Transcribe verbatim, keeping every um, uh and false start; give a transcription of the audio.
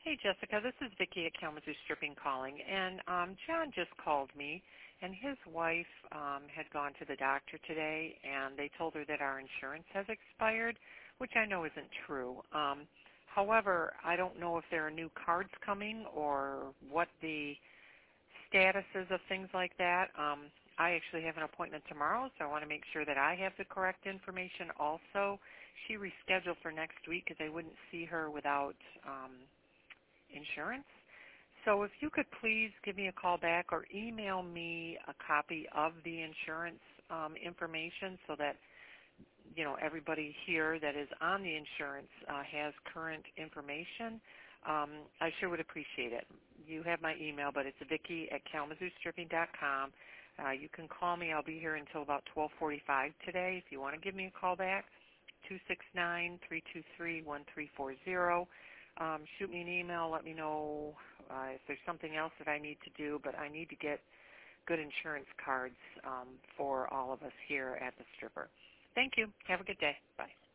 Hey, Jessica. This is Vicki at Kalamazoo Stripping calling, and um, John just called me, and his wife um, had gone to the doctor today, and they told her that our insurance has expired, which I know isn't true. Um, however, I don't know if there are new cards coming or what the status is of things like that. Um, I actually have an appointment tomorrow, so I want to make sure that I have the correct information also. She rescheduled for next week because I wouldn't see her without um, insurance. So if you could please give me a call back or email me a copy of the insurance um, information so that you know everybody here that is on the insurance uh, has current information, um, I sure would appreciate it. You have my email, but it's Vicki at kalamazoo stripping dot com. Uh, you can call me. I'll be here until about twelve forty-five today. If you want to give me a call back, two six nine, three two three, one three four zero. Um, shoot me an email. Let me know uh, if there's something else that I need to do, but I need to get good insurance cards um, for all of us here at the stripper. Thank you. Have a good day. Bye.